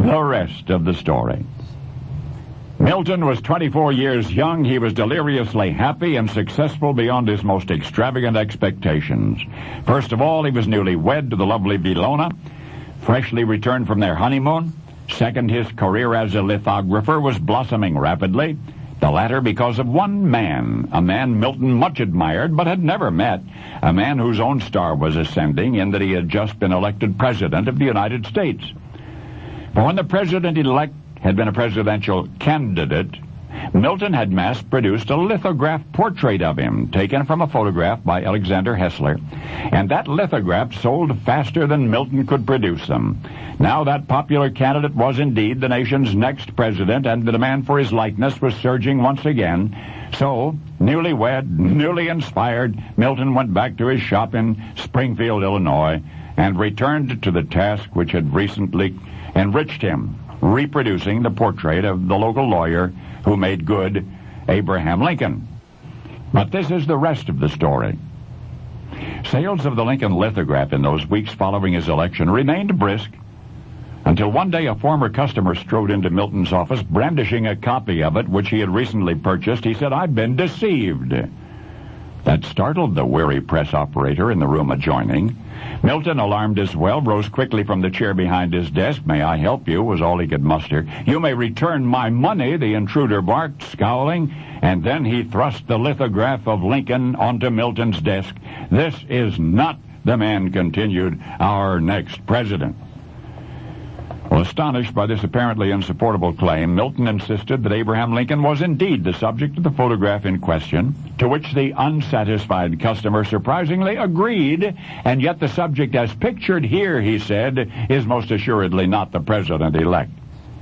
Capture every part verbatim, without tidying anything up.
The rest of the story. Milton was twenty-four years young. He was deliriously happy and successful beyond his most extravagant expectations. First of all, he was newly wed to the lovely Vilona, freshly returned from their honeymoon. Second, his career as a lithographer was blossoming rapidly, the latter because of one man, a man Milton much admired but had never met, a man whose own star was ascending in that he had just been elected President of the United States. For when the President-elect had been a presidential candidate, Milton had mass-produced a lithograph portrait of him, taken from a photograph by Alexander Hessler, and that lithograph sold faster than Milton could produce them. Now that popular candidate was indeed the nation's next president, and the demand for his likeness was surging once again. So, newly wed, newly inspired, Milton went back to his shop in Springfield, Illinois, and returned to the task which had recently enriched him, reproducing the portrait of the local lawyer who made good Abraham Lincoln. But this is the rest of the story. Sales of the Lincoln lithograph in those weeks following his election remained brisk until one day a former customer strode into Milton's office brandishing a copy of it which he had recently purchased. He said, "I've been deceived." That startled the weary press operator in the room adjoining. Milton, alarmed as well, rose quickly from the chair behind his desk. "May I help you?" was all he could muster. "You may return my money," the intruder barked, scowling, and then he thrust the lithograph of Lincoln onto Milton's desk. "This is not the man," continued, "our next president." Well, astonished by this apparently insupportable claim, Milton insisted that Abraham Lincoln was indeed the subject of the photograph in question, to which the unsatisfied customer surprisingly agreed, and yet the subject as pictured here, he said, is most assuredly not the president-elect.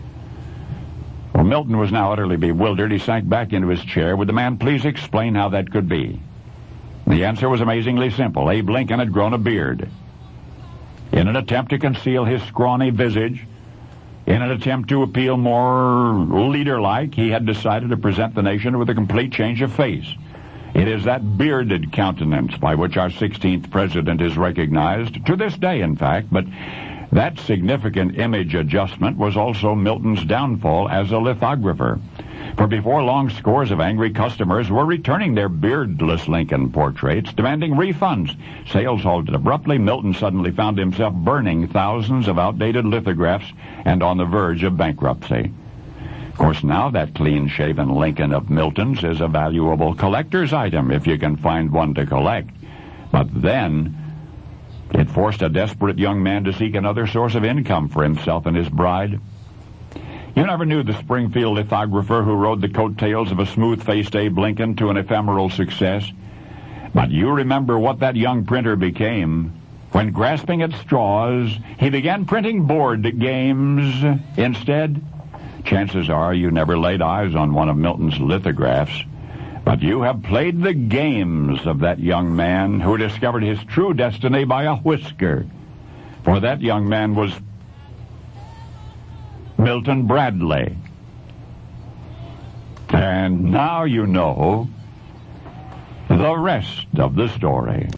Well, Milton was now utterly bewildered. He sank back into his chair. Would the man please explain how that could be? The answer was amazingly simple. Abe Lincoln had grown a beard. In an attempt to conceal his scrawny visage, in an attempt to appeal more leader-like, he had decided to present the nation with a complete change of face. It is that bearded countenance by which our sixteenth president is recognized, to this day, in fact, but that significant image adjustment was also Milton's downfall as a lithographer. For before long, scores of angry customers were returning their beardless Lincoln portraits, demanding refunds. Sales halted abruptly. Milton suddenly found himself burning thousands of outdated lithographs and on the verge of bankruptcy. Of course, now that clean-shaven Lincoln of Milton's is a valuable collector's item if you can find one to collect. But then it forced a desperate young man to seek another source of income for himself and his bride. You never knew the Springfield lithographer who rode the coattails of a smooth-faced Abe Lincoln to an ephemeral success. But you remember what that young printer became. When grasping at straws, he began printing board games instead. Chances are you never laid eyes on one of Milton's lithographs, but you have played the games of that young man who discovered his true destiny by a whisker. For that young man was Milton Bradley. And now you know the rest of the story.